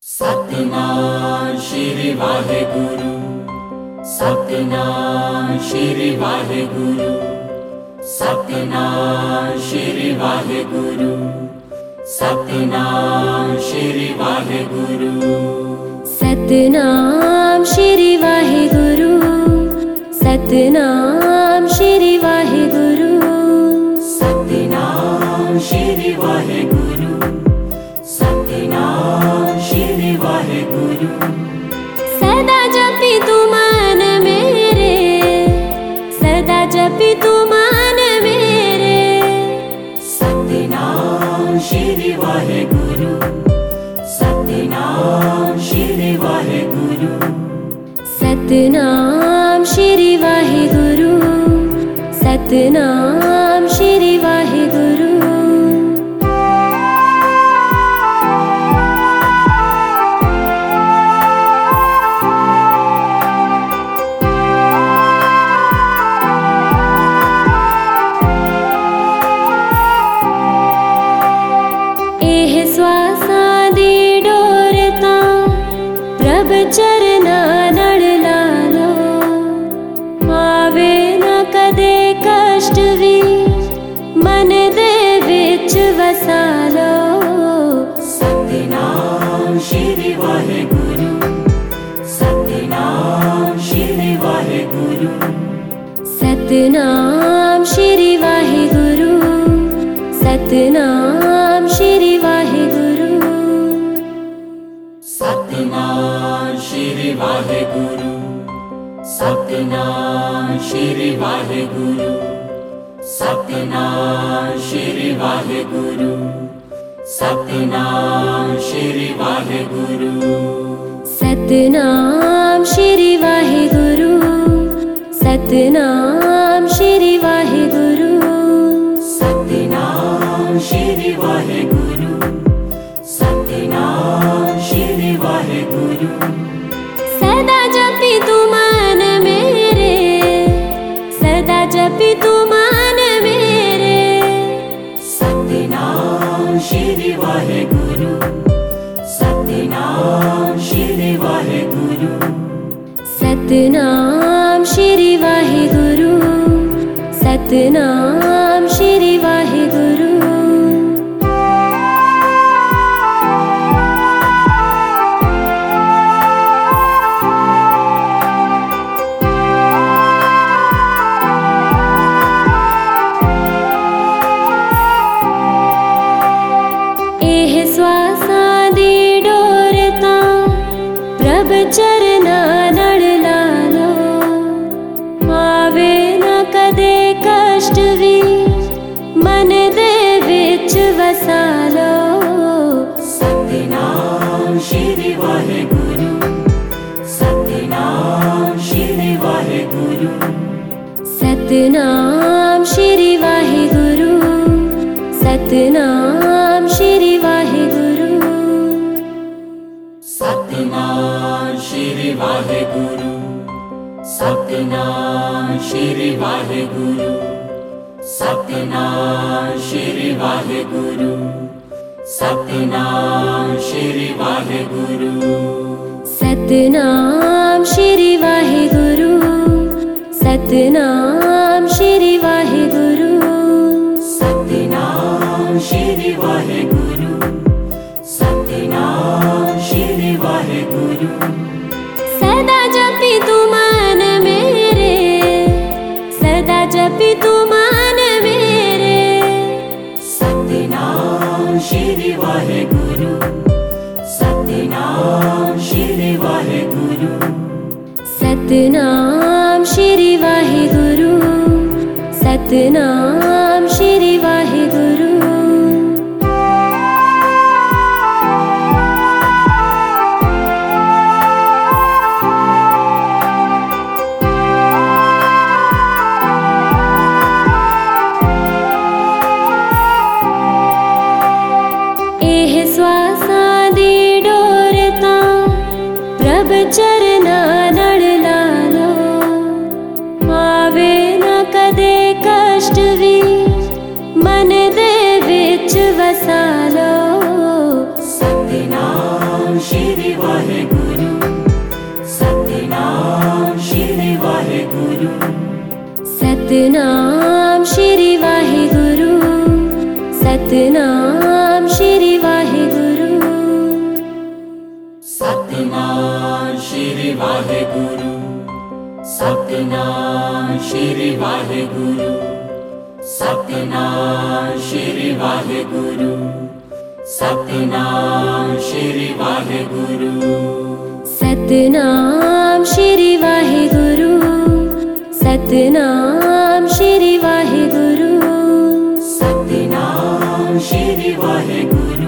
सतनाम श्री वाहेगुरु। सतनाम श्री वाहेगुरु। सतनाम श्री वाहेगुरु। सतनाम श्री वाहेगुरु। सतनाम श्री वाहेगुरु। सतनाम श्री वाहेगुरु। सतनाम श्री वाहेगुरु। सतनाम श्री वाहेगुरु। सदा जपी तू मन मेरे, सदा जपी तू मन मेरे। सतनाम श्री वाहेगुरु। सतनाम श्री वाहेगुरु। सतनाम श्री वाहेगुरु। सतनाम श्री वाहेगुरु। श्वासां दी डोर तां प्रभ चरना नड़ लालो। आवे न कदे कष्ट भी मन दे विच वसालो। सतनाम श्री वाहेगुरु। सतनाम श्री वाहेगुरु। सतनाम श्री वाहेगुरु। सतनाम श्री वाहेगुरु। सतनाम श्री वाहेगुरु। सतनाम श्री वाहेगुरु। सतनाम श्री वाहेगुरु। सतनाम श्री वाहेगुरु। सतनाम श्री वाहेगुरु। सतनाम श्री वाहेगुरु। सतनाम श्री वाहेगुरु। सतनाम श्री वाहेगुरु। सदा जपी तू मन मेरे, सदा जपी तू मन मेरे। सतनाम श्री वाहेगुरु। सतनाम श्री वाहेगुरु। सतनाम श्री वाहेगुरु। सतनाम श्री वाहेगुरु। श्वासां दी डोर तां प्रभ चरना नड़ लालो। आवे न कदे कष्ट भी मन दे विच वसालो। सतनाम श्री वाहेगुरु। सतनाम श्री वाहेगुरु। सतनाम श्री वाहेगुरु। सतनाम श्री वाहेगुरु। सतनाम श्री वाहेगुरु। सतनाम श्री वाहेगुरु। सतनाम श्री वाहेगुरु। सतनाम श्री वाहेगुरु। सतनाम श्री वाहेगुरु। सतनाम श्री वाहेगुरु। सतनाम श्री वाहेगुरु। सतनाम श्री वाहेगुरु। सदा जपी तू मन मेरे, सदा जपी तू मन मेरे। सतनाम श्री वाहेगुरु। सतनाम श्री वाहेगुरु। सतनाम श्री वाहेगुरु। सतनाम श्री वाहेगुरु। श्वासां दी डोर तां प्रभ चरना नड़ लालो। आवे न कदे कष्ट भी सतनाम श्री वाहेगुरु, सतनाम श्री वाहेगुरु, सतनाम श्री वाहेगुरु, सतनाम श्री वाहेगुरु, सतनाम श्री वाहेगुरु, सतनाम श्री वाहेगुरु, सतनाम श्री वाहेगुरु,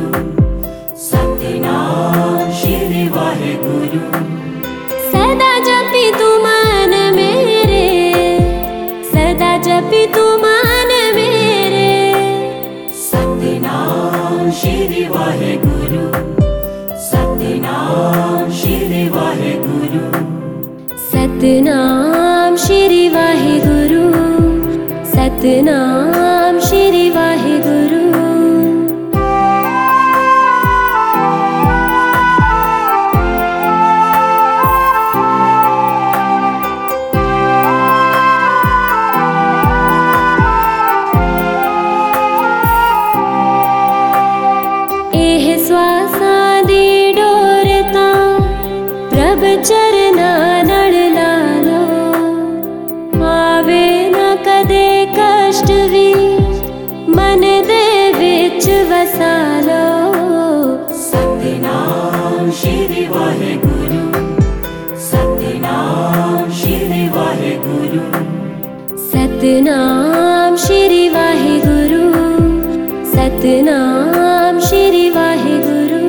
सतनाम श्री वाहेगुरु। सदा जपी तू मन मेरे, सदा जपी तू मन मेरे। सतनाम श्री वाहेगुरु, सतनाम श्री वाहेगुरु, सतनाम श्री वाहेगुरु, सतनाम श्री वाहेगुरु। श्वासां दी डोर तां प्रभ चरना नड़ लालो, आवे न कदे कष्ट भी मन दे विच वसालो। सतनाम श्री वाहेगुरु, सतनाम श्री वाहेगुरु, सतनाम श्री वाहेगुरु, सतनाम श्री वाहेगुरु,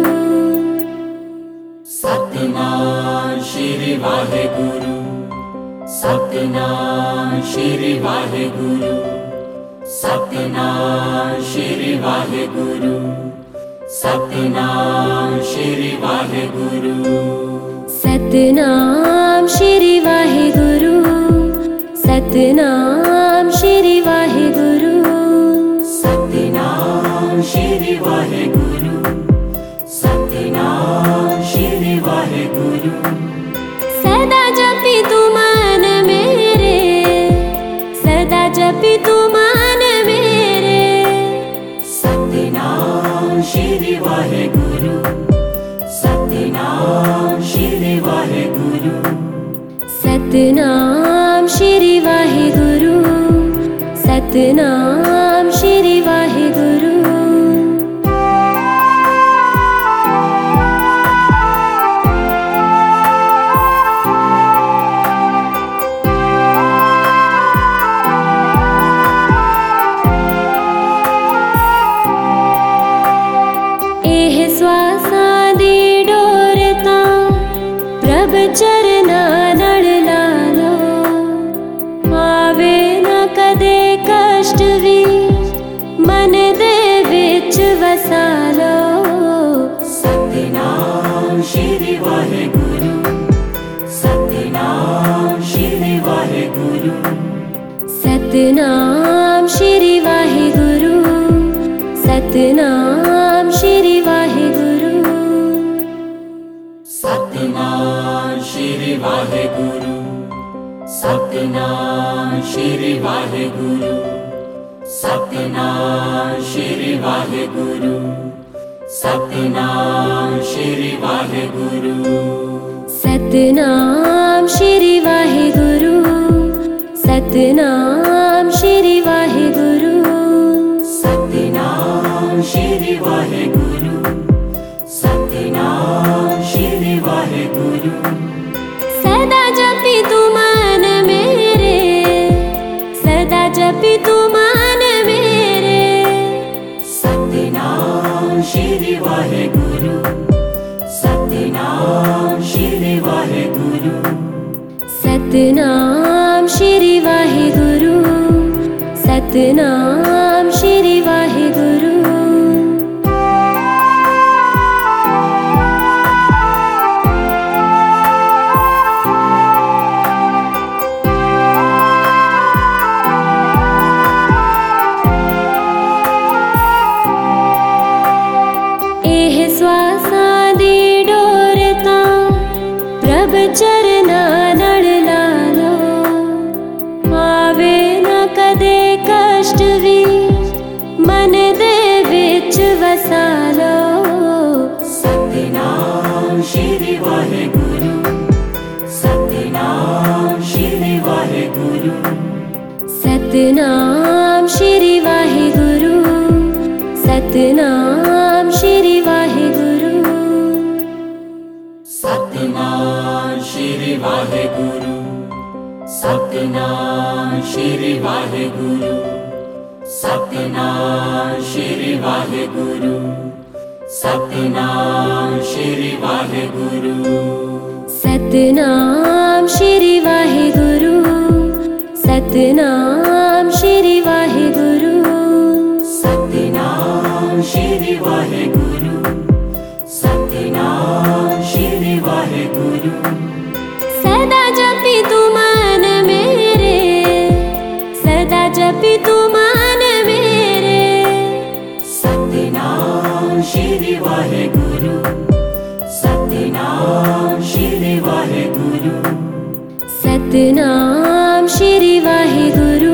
सतनाम श्री वाहेगुरु, सतनाम श्री वाहेगुरु, सतनाम श्री वाहेगुरु, सतनाम श्री वाहेगुरु, सतनाम श्री वाहेगुरु, सतनाम श्री वाहेगुरु, सतनाम श्री वाहेगुरु, सतनाम श्री वाहेगुरु। सदा जपी तू मन मेरे, सदा जपी तू मन मेरे। सतनाम श्री वाहेगुरु, सतनाम श्री वाहेगुरु, सतनाम श्री वाहेगुरु, सतनाम श्री वाहेगुरु। श्वासां दी डोर तां प्रभ चरना नड़ लालो, आवे न कदे कष्ट भी मन दे विच वसालो। सतनाम श्री वाहेगुरु, सतनाम श्री वाहेगुरु, सतनाम श्री वाहेगुरु, सतनाम श्री वाहेगुरु, सतनाम श्री वाहेगुरु, सतनाम श्री वाहेगुरु, सतनाम श्री वाहेगुरु, सतनाम श्री वाहेगुरु, सतनाम श्री वाहेगुरु, सतनाम श्री वाहेगुरु, सतनाम श्री वाहेगुरु, सतनाम श्री वाहेगुरु। सदा जपी तू मन मेरे, सदा जपी तू मन मेरे। सतनाम श्री वाहेगुरु, सतनाम श्री वाहेगुरु, सतनाम श्री वाहेगुरु, सतनाम श्री वाहेगुरु। श्वासां दी डोर तां प्रभ चरना नड़ लालो, आवे न कदे कष्ट भी श्री वाहेगुरु सतनाम श्री वाहेगुरु सतनाम श्री वाहेगुरु सतनाम श्री वाहेगुरु सतनाम श्री वाहेगुरु सतनाम श्री वाहेगुरु सतनाम श्री वाहेगुरु सतनाम श्री वाहेगुरु सतनाम श्री वाहेगुरु सतनाम श्री वाहेगुरु सतनाम श्री वाहेगुरु सतनाम श्री वाहेगुरु सदा जपी तू मन मेरे सदा जपी तू मन मेरे सतनाम श्री वाहेगुरु सतनाम श्री वाहेगुरु सतनाम श्री वाहेगुरु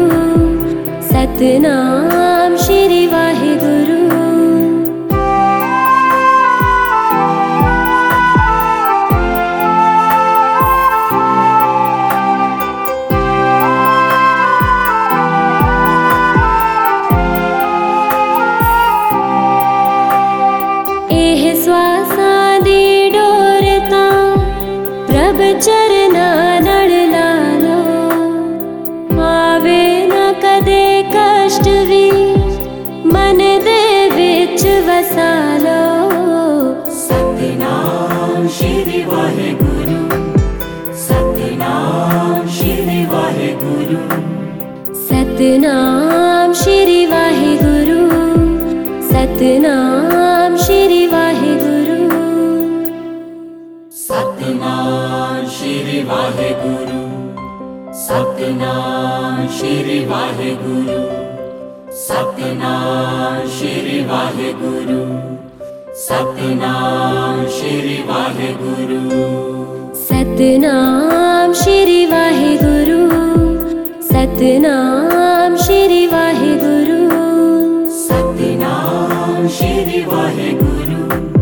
सतनाम श्री वाहेगुरु श्वासां दी डोर तां प्रभ चरना नड़ लालो आवे न कदे कष्ट भी मन दे विच वसालो सतनाम श्री वाहेगुरु सतनाम श्री वाहेगुरु सतनाम श्री वाहेगुरु सतनाम श्री वाहेगुरु सतनाम श्री वाहेगुरु सतनाम श्री वाहेगुरु सतनाम श्री वाहेगुरु सतनाम श्री वाहेगुरु सतनाम श्री वाहेगुरु सतनाम श्री वाहेगुरु सतनाम श्री वाहेगुरु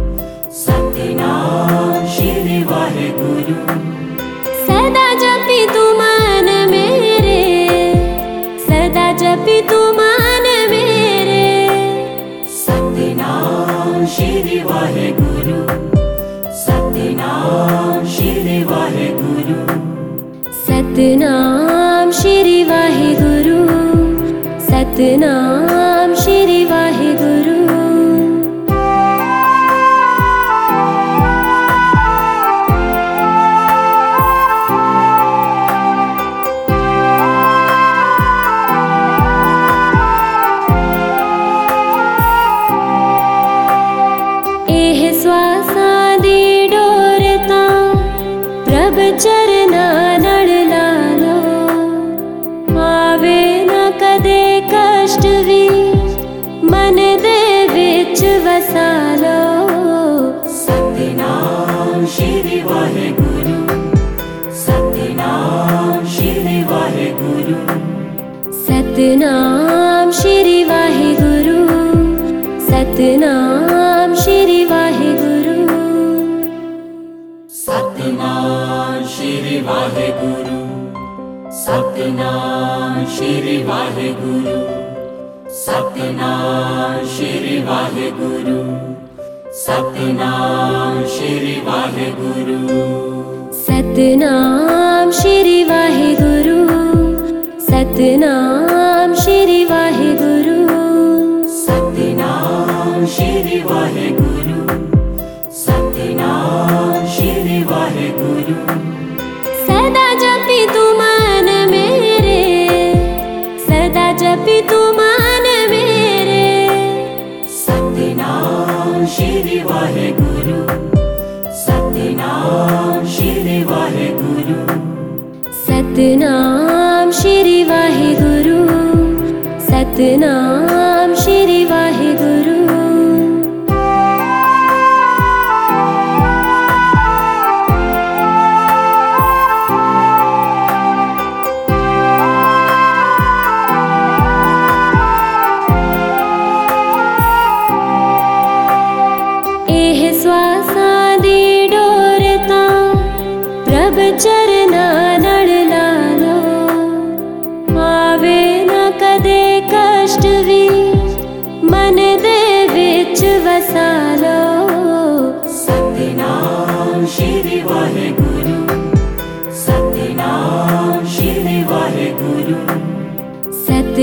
सतनाम श्री वाहेगुरु सदा जपी तू मन मेरे सदा जपी तू मन मेरे सतनाम श्री वाहेगुरु सतनाम श्री वाहेगुरु सतनाम श्री वाहेगुरु सतनाम श्री वाहेगुरु श्वासां दी डोर तां प्रभ चरना नड़ लालो आवे न कदे कष्ट भी मन दे विच वसालो सतनाम श्री वाहेगुरु सतनाम श्री वाहेगुरु सतनाम श्री वाहेगुरु सतनाम श्री वाहेगुरु सतनाम श्री वाहेगुरु सतनाम श्री वाहेगुरु सतनाम श्री वाहेगुरु सतनाम श्री वाहेगुरु सतनाम श्री वाहेगुरु सतनाम श्री वाहेगुरु सतनाम श्री वाहेगुरु सतनाम श्री वाहेगुरु सदा जपी तू मन मेरे सदा जपी तू मन मेरे सतनाम श्री वाहेगुरु सतनाम श्री वाहेगुरु सतनाम श्री वाहेगुरु सतनाम श्री वाहेगुरु श्वासां दी डोर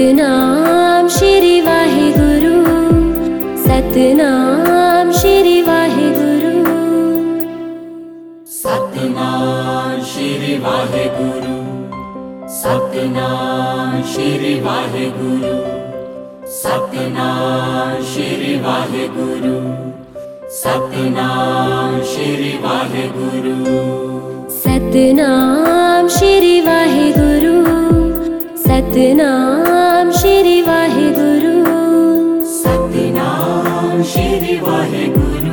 सतनाम श्री वाहेगुरु, सतनाम श्री वाहेगुरु। सतनाम श्री वाहेगुरु, सतनाम श्री वाहेगुरु, सतनाम श्री वाहेगुरु, सतनाम श्री वाहेगुरु। सतनाम श्री वाहेगुरु, सतनाम श्री वाहेगुरु। सतनाम श्री वाहेगुरु,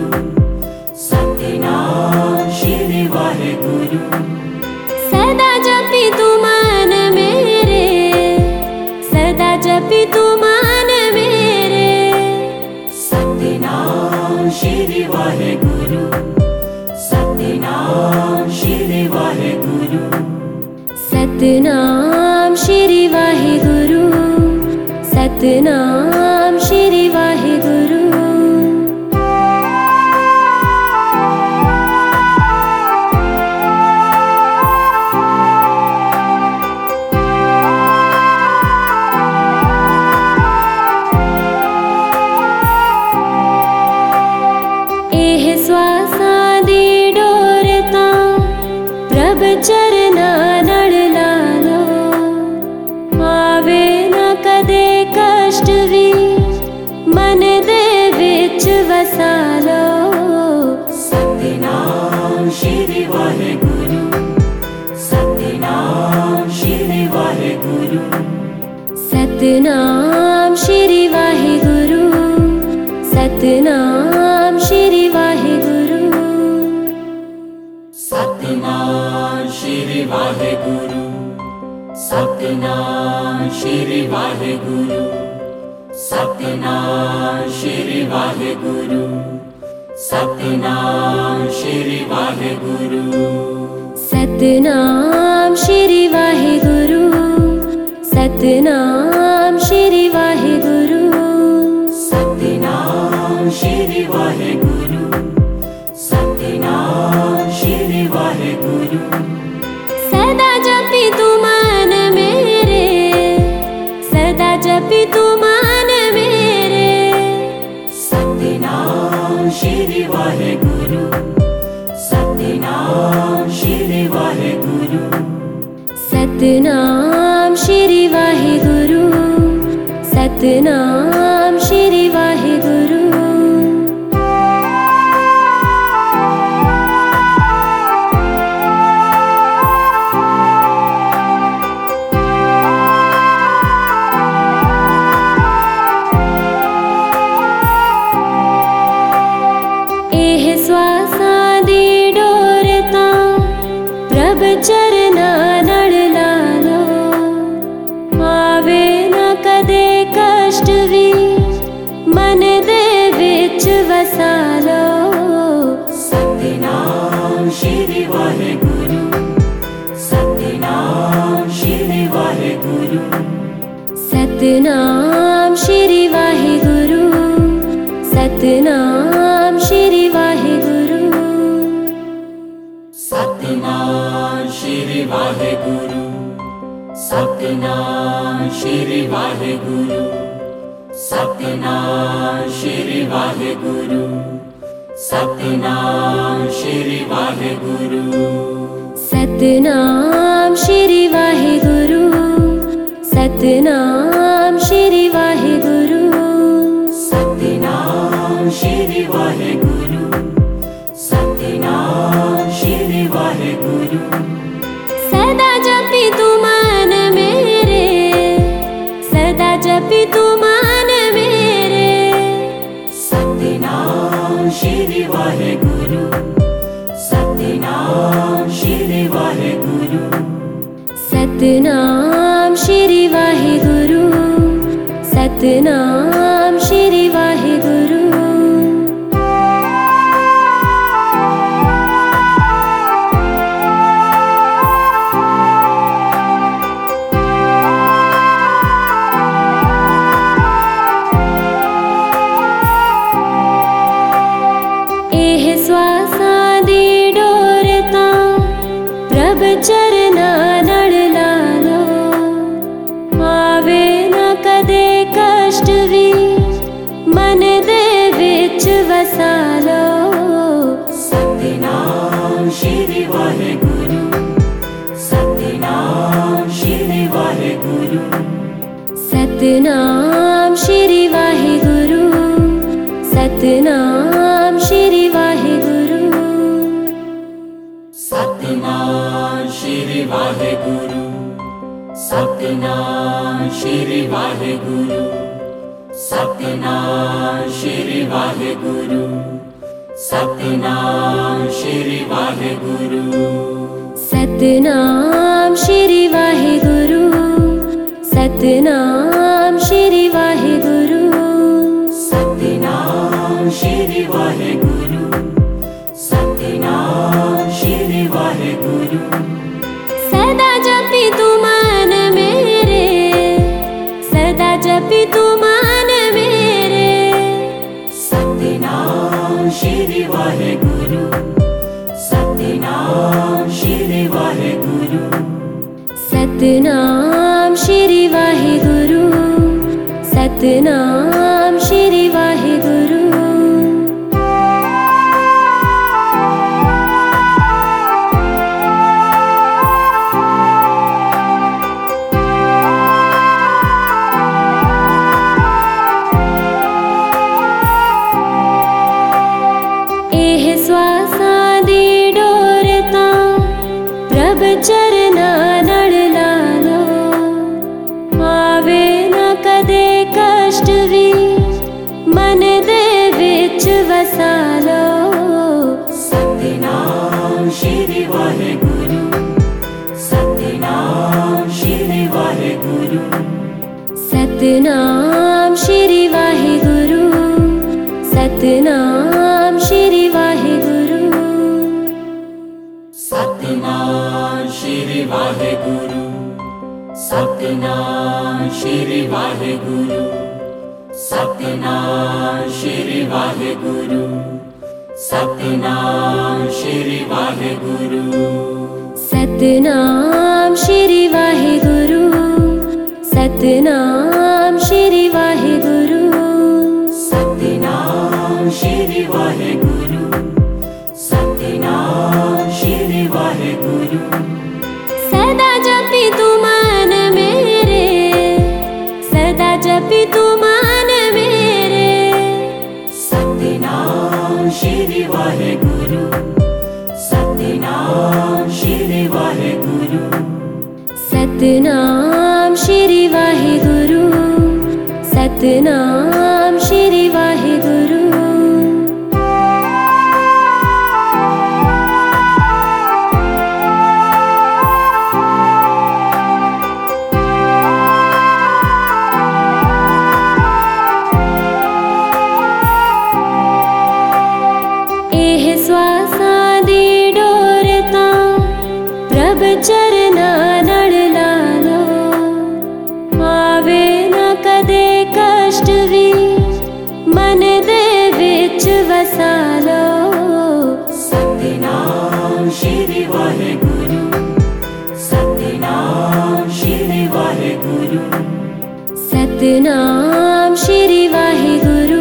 सतनाम श्री वाहेगुरु। सदा जपी तू मन मेरे, सदा जपी तू मन मेरे। सतनाम श्री वाहेगुरु, सतनाम श्री वाहेगुरु। सतनाम श्री वाहेगुरु, सतनाम श्री वाहेगुरु। एह श्वासां दी डोर तां प्रभ चरना नड़ लालो। आवे न कदे कष्ट भी मन दे विच वसा लो। सतनाम श्री वाहेगुरु, सतनाम श्री वाहेगुरु। सतनाम श्री वाहेगुरु, सतनाम श्री वाहेगुरु। सतनाम श्री वाहेगुरु, सतनाम श्री वाहेगुरु, सतनाम श्री वाहेगुरु, सतनाम श्री वाहेगुरु। सतनाम श्री वाहेगुरु, सतनाम श्री वाहेगुरु। सतनाम श्री वाहेगुरु, सतनाम श्री वाहेगुरु। सदा जपी तू मन मेरे, सदा जपी तू मन मेरे। सतनाम श्री वाहेगुरु, सतनाम श्री वाहेगुरु। सतनाम श्री वाहेगुरु, सतनाम श्री वाहेगुरु। एह श्वासां दी डोर तां प्रभ चरना नड़ लालो। आवे न कदे कष्ट भी मन दे विच वसा लो। सतनाम श्री वाहेगुरु, सतनाम श्री वाहेगुरु। सतनाम श्री वाहेगुरु, सतनाम श्री वाहेगुरु। सतनाम श्री वाहेगुरु, सतनाम श्री वाहेगुरु, सतनाम श्री वाहेगुरु, सतनाम श्री वाहेगुरु। सतनाम श्री वाहेगुरु, सतनाम श्री वाहेगुरु। सतनाम श्री वाहेगुरु, सतनाम श्री वाहेगुरु। सदा जपी तू मन मेरे, सदा जपी तू मन मेरे। सतनाम श्री वाहेगुरु, सतनाम श्री वाहेगुरु। सतनाम श्री वाहेगुरु, सतनाम श्री वाहेगुरु। एह श्वासां दी डोर तां प्रभ चरना नड़ लालो। आवे न सतनाम श्री वाहेगुरु, सतनाम श्री वाहेगुरु, सतनाम श्री वाहेगुरु, सतनाम श्री वाहेगुरु, सतनाम श्री वाहेगुरु, सतनाम श्री वाहेगुरु, सतनाम श्री वाहेगुरु, सतनाम श्री वाहेगुरु। सदा जपी तू मन मेरे, सदा जपी तू मन मेरे। सतनाम श्री वाहेगुरु, सतनाम श्री वाहेगुरु, सतनाम श्री वाहेगुरु, सतनाम श्री वाहेगुरु। श्वासां दी डोर तां प्रभ चरना नड़ लालो, आवे न कदे कष्ट भी मन दे विच वसालो। सतनाम श्री वाहेगुरु, सतनाम श्री वाहेगुरु, सतनाम श्री वाहेगुरु, सतनाम श्री वाहेगुरु, सतनाम श्री वाहेगुरु, सतनाम श्री वाहेगुरु, सतनाम श्री वाहेगुरु, सतनाम श्री वाहेगुरु, सतनाम श्री वाहेगुरु, सतनाम श्री वाहेगुरु, सतनाम श्री वाहेगुरु, सतनाम श्री वाहेगुरु। सदा जपी तू मन मेरे, सदा जपी तू मन मेरे। सतनाम श्री वाहेगुरु, सतनाम श्री वाहेगुरु, सतनाम श्री वाहेगुरु, सतनाम श्री वाहेगुरु। श्वासां दी डोर तां प्रभ चरना नड़ लालो, आवे न कदे कष्ट भी मन दे विच वसालो। सतनाम श्री वाहेगुरु, सतनाम श्री वाहेगुरु, सतनाम श्री वाहेगुरु,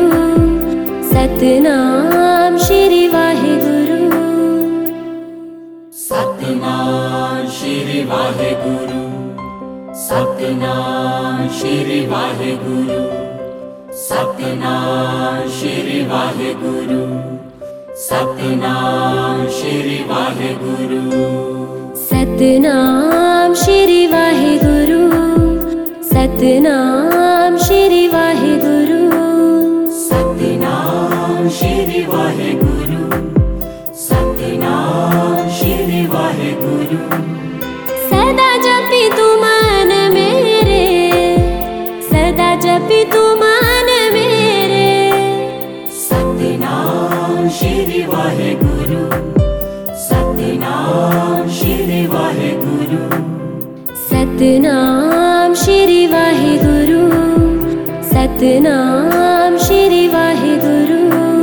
सतनाम श्री वाहेगुरु, सतनाम श्री वाहेगुरु, सतनाम श्री वाहेगुरु, सतनाम श्री वाहेगुरु, सतनाम श्री वाहेगुरु, सतनाम श्री वाहेगुरु, सतनाम श्री वाहेगुरु, सतनाम श्री वाहेगुरु, सतनाम श्री वाहेगुरु। सदा जपी तू मन मेरे, सदा जपी तू मन मेरे। सतनाम श्री वाहेगुरु, सतनाम श्री वाहेगुरु, सतनाम श्री वाहेगुरु, सतनाम श्री वाहेगुरु।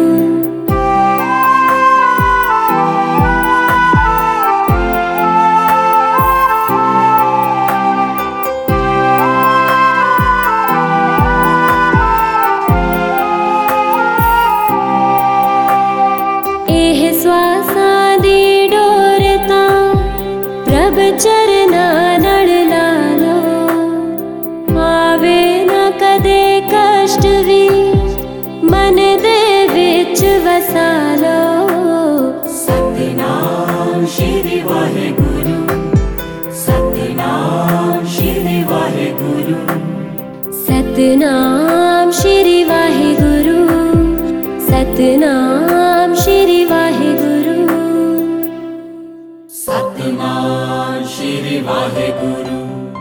श्वासां दी डोर तां प्रभ चरना नड़ लालो, आवे न कदे कष्ट भी मन दे विच वसालो। सतनाम श्री वाहेगुरु, सतनाम श्री वाहिगुरु, सतनाम श्री वाहिगुरु। सतनाम श्री वाहिगुरु,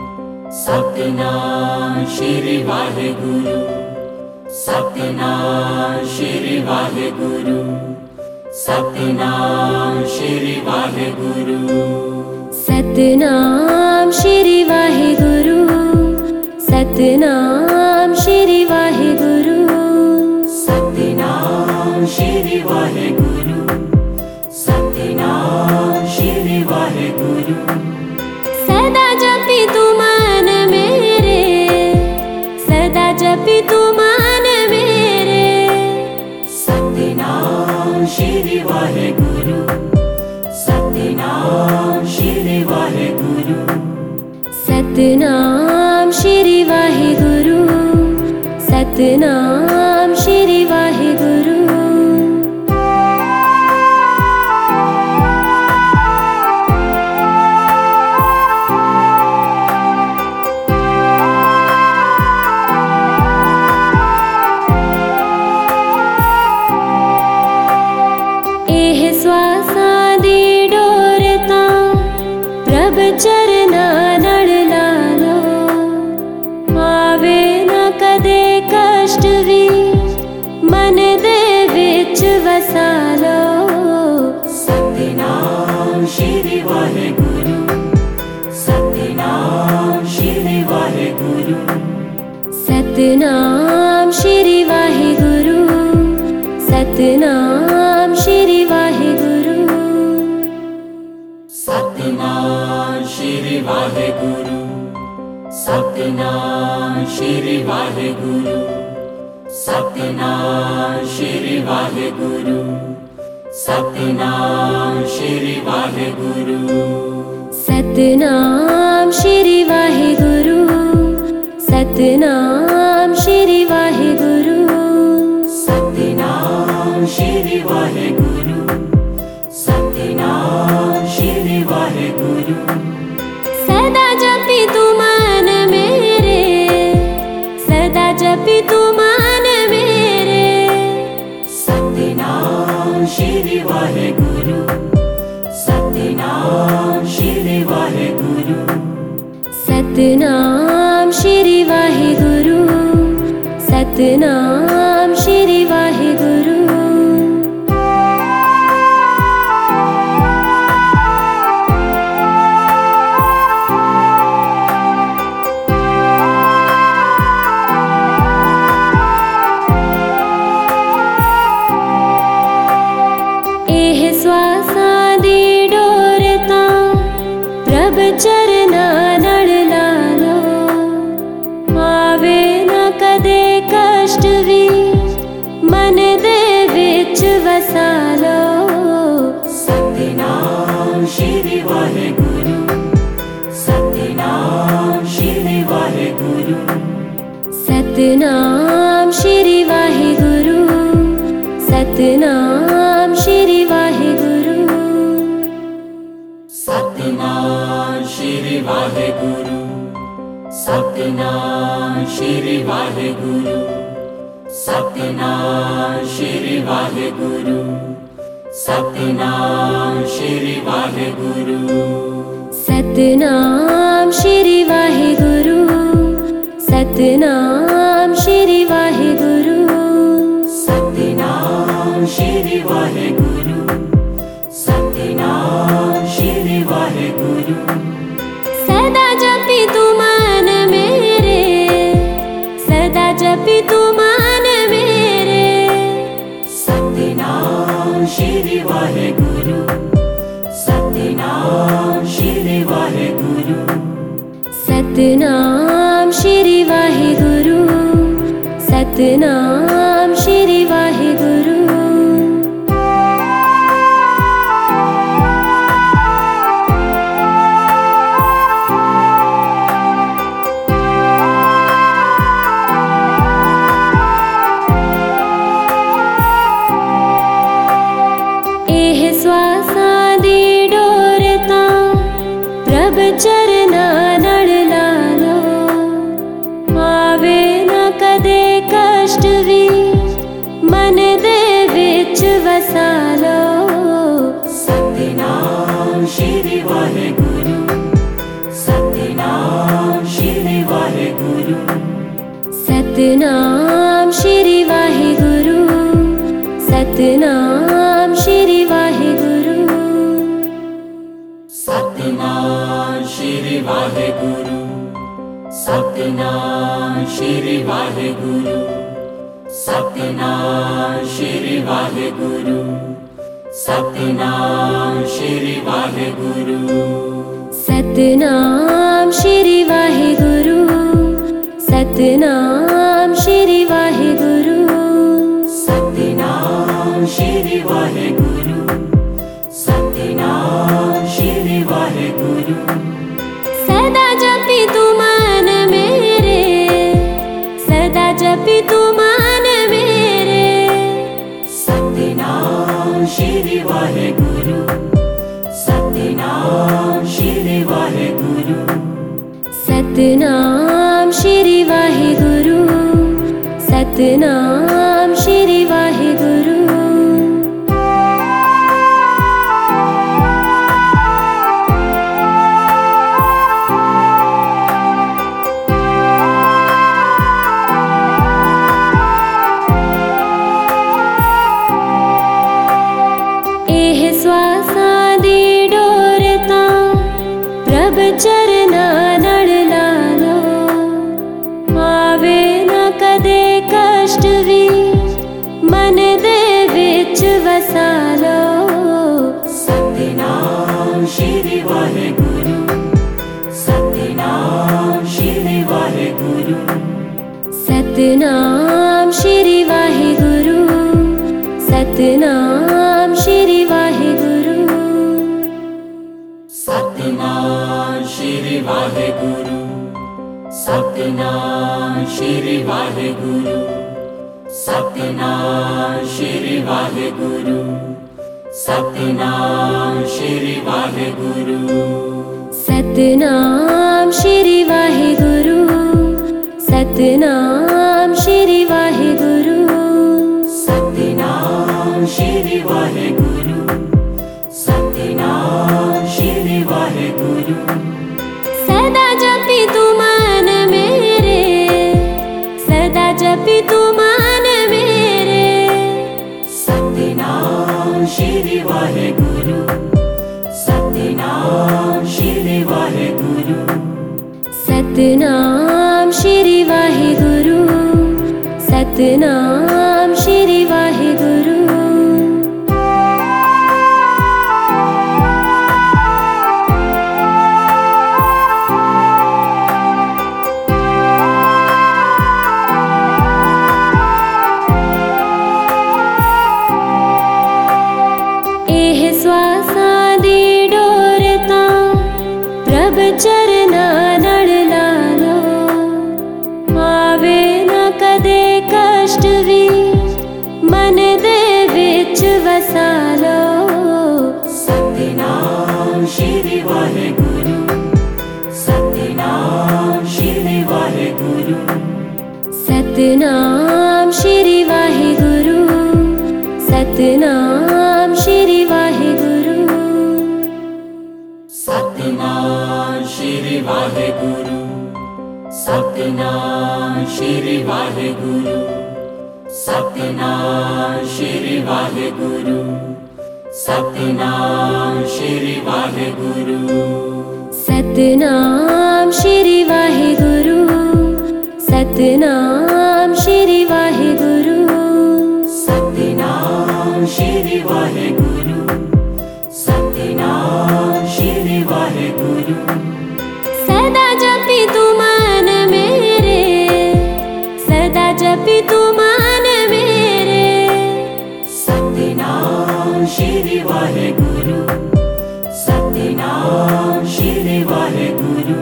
सतनाम श्री वाहिगुरु, सतनाम श्री वाहिगुरु, सतनाम श्री वाहिगुरु। सतनाम श्री वाहिगुरु, सतनाम श्री वाहिगुरु। सतनाम श्री वाहिगुरु, सतनाम श्री वाहिगुरु। सदा जपी तू मन मेरे, सदा जपी तू मन मेरे। सतनाम श्री वाहिगुरु, सतनाम श्री वाहिगुरु। सतनाम श्री वाहिगुरु, सतनाम श्री वाहिगुरु। एह श्वासां दी डोर तां प्रभ चरना नड़ लालो। आवे न कदे कष्ट भी मन दे विच वसा लो। सतनाम श्री वाहिगुरु, सतनाम श्री वाहिगुरु। सतनाम श्री वाहिगुरु, सतनाम श्री वाहिगुरु। सतनाम श्री वाहिगुरु, सतनाम श्री वाहिगुरु, सतनाम श्री वाहिगुरु, सतनाम श्री वाहिगुरु। सतनाम श्री वाहिगुरु, सतनाम श्री वाहिगुरु। सतनाम श्री वाहिगुरु, सतनाम श्री वाहिगुरु। सदा जपी तू मन मेरे, सदा जपी तू मन मेरे। सतनाम श्री वाहिगुरु, सतनाम श्री वाहिगुरु। सतनाम श्री वाहिगुरु, सतनाम श्री वाहिगुरु। एह श्वासां दी डोर तां प्रभ चरना नड़ लालो। आवे न कदे कष्ट भी मन दे विच वसा लो। सतनाम श्री वाहिगुरु, सतनाम श्री वाहिगुरु। सतनाम श्री वाहिगुरु, सतनाम श्री वाहिगुरु। सतनाम श्री वाहिगुरु, सतनाम श्री वाहिगुरु, सतनाम श्री वाहिगुरु, सतनाम श्री वाहिगुरु। सतनाम श्री वाहिगुरु, सतनाम श्री वाहिगुरु। सतनाम श्री वाहिगुरु, सतनाम श्री वाहिगुरु। सदा जपी तू मन मेरे, सदा जपी तू मन मेरे। सतनाम श्री वाहिगुरु, सतनाम श्री वाहिगुरु। सतनाम श्री वाहिगुरु, सतनाम श्री वाहिगुरु। एह श्वासां दी डोर तां प्रभ चरना नड़ लालो। आवे न कदे श्री वाहेगुरु सतनाम श्री वाहेगुरु सतनाम श्री वाहेगुरु सतनाम श्री वाहेगुरु सतनाम श्री वाहेगुरु सतनाम श्री वाहेगुरु सतनाम श्री वाहेगुरु सतनाम श्री वाहेगुरु सतनाम श्री वाहेगुरु सतनाम श्री वाहेगुरु सतनाम श्री वाहेगुरु सतनाम श्री वाहेगुरु सदा जपी तू मन मेरे सदा जपी तू मन मेरे सतनाम श्री वाहेगुरु सतनाम श्री वाहेगुरु सतनाम श्री वाहेगुरु सतनाम श्री वाहेगुरु श्वासां दी डोर तां प्रभ चरना नड़ लालो आवे न कदे कष्ट भी मन दे विच वसालो सतनाम श्री वाहेगुरु सतनाम श्री वाहेगुरु सतनाम श्री वाहेगुरु सतनाम श्री वाहेगुरु सतनाम श्री वाहेगुरु सतनाम श्री वाहेगुरु सतनाम श्री वाहेगुरु सतनाम श्री वाहेगुरु सतनाम श्री वाहेगुरु सतनाम श्री वाहेगुरु सतनाम श्री वाहेगुरु सतनाम श्री वाहेगुरु सदा जपी तू मन मेरे सदा जपी तू मन मेरे सतनाम श्री वाहेगुरु सतनाम श्री वाहेगुरु सतनाम श्री वाहेगुरु सतनाम श्री वाहेगुरु श्वासां दी डोर तां प्रभ चरना नड़ लालो आवे न कदे कष्ट भी मन दे विच वसालो सतनाम श्री वाहेगुरु सतनाम श्री वाहेगुरु सतनाम श्री वाहेगुरु सतनाम श्री वाहेगुरु सतनाम श्री वाहेगुरु सतनाम श्री वाहेगुरु सतनाम श्री वाहेगुरु सतनाम श्री वाहेगुरु सतनाम श्री वाहेगुरु सतनाम श्री वाहेगुरु सतनाम श्री वाहेगुरु सतनाम श्री वाहेगुरु सदा जपी तू मन मेरे सदा जपी तू मन मेरे सतनाम श्री वाहेगुरु सतनाम श्री वाहेगुरु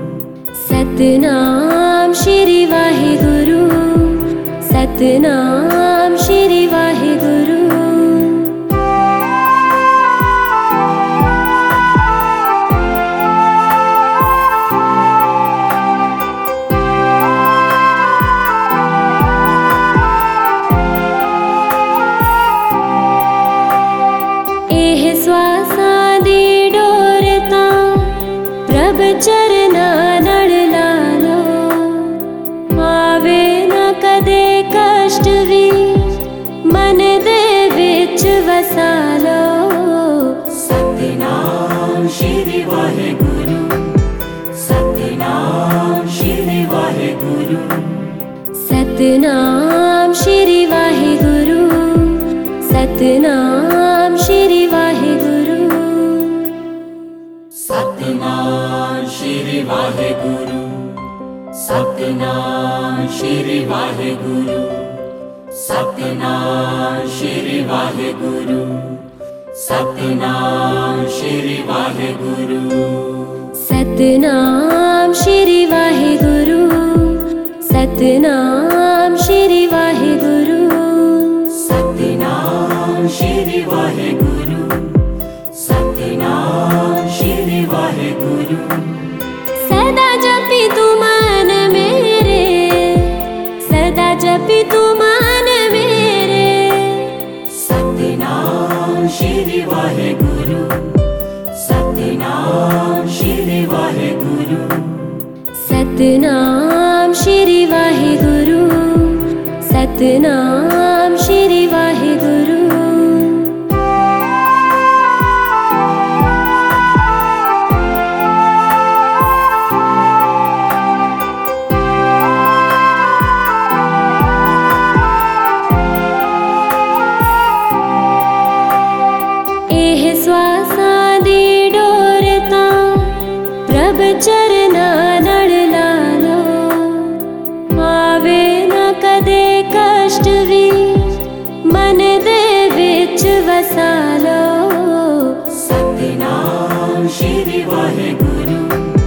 सतनाम श्री वाहेगुरु सतनाम श्री वाहेगुरु श्वासां दी डोर सतनाम श्री वाहेगुरु, सतनाम श्री वाहेगुरु। सतनाम श्री वाहेगुरु, सतनाम श्री वाहेगुरु, सतनाम श्री वाहेगुरु, सतनाम श्री वाहेगुरु। सतनाम श्री वाहेगुरु, सतनाम श्री वाहेगुरु। सतनाम श्री वाहेगुरु, सतनाम श्री वाहेगुरु। सदा जपी तू मन मेरे, सदा जपी तू मन मेरे। सतनाम श्री वाहेगुरु, सतनाम श्री वाहेगुरु। सतनाम श्री वाहेगुरु, सतनाम श्री वाहेगुरु। एह श्वासां दी डोर तां प्रभ चरना नड़ लालो। आवे न कदे कष्ट भी मन दे विच वसा लो। सतनाम श्री वाहेगुरु,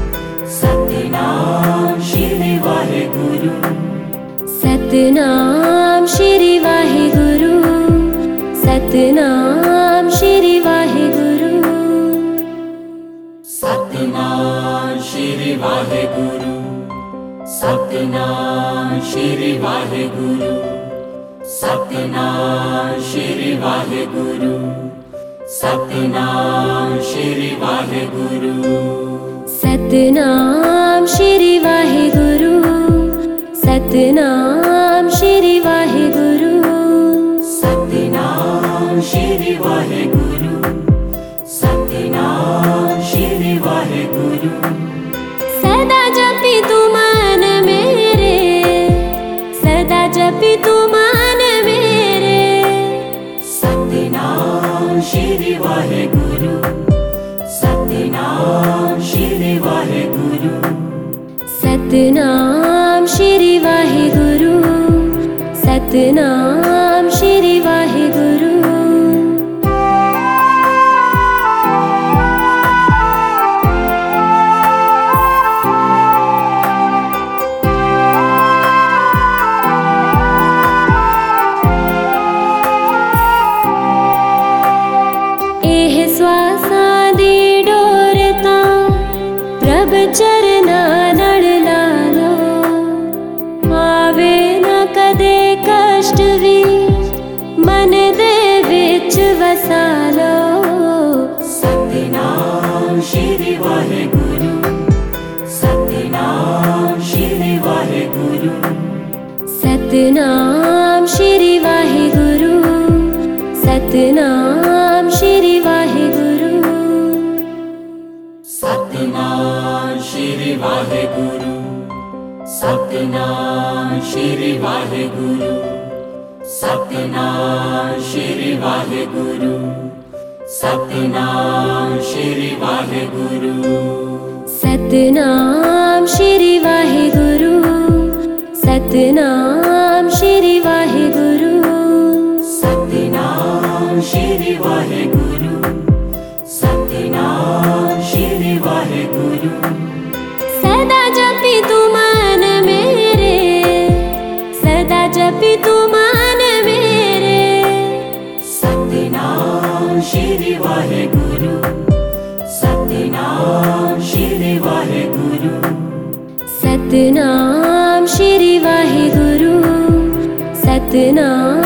सतनाम श्री वाहेगुरु। सतनाम श्री वाहेगुरु, सतनाम श्री वाहेगुरु। सतनाम श्री वाहेगुरु, सतनाम श्री वाहेगुरु, सतनाम श्री वाहेगुरु, सतनाम श्री वाहेगुरु। सतनाम श्री वाहेगुरु, सतनाम श्री वाहेगुरु। सतनाम श्री वाहेगुरु, सतनाम श्री वाहेगुरु। सदा जपी तू मन मेरे, सदा जपी तू मन मेरे। सतनाम श्री वाहेगुरु, सतनाम श्री वाहेगुरु। सतनाम श्री वाहेगुरु, सतनाम श्री वाहेगुरु। एह श्वासां दी डोर तां प्रभ चरना नड़ लालो। आवे न कदे कष्ट भी मन दे विच वसा लो। सतनाम श्री वाहेगुरु, सतनाम श्री वाहेगुरु। सतनाम श्री वाहेगुरु, सतनाम श्री वाहेगुरु। सतनाम श्री वाहेगुरु, सतनाम श्री वाहेगुरु, सतनाम श्री वाहेगुरु, सतनाम श्री वाहेगुरु। सतनाम श्री वाहेगुरु, सतनाम श्री वाहेगुरु। सतनाम श्री वाहेगुरु, सतनाम श्री वाहेगुरु। सदा जपी तू मन मेरे, सदा जपी तू मन मेरे। सतनाम श्री वाहेगुरु, सतनाम श्री वाहेगुरु। सतनाम श्री वाहेगुरु, सतनाम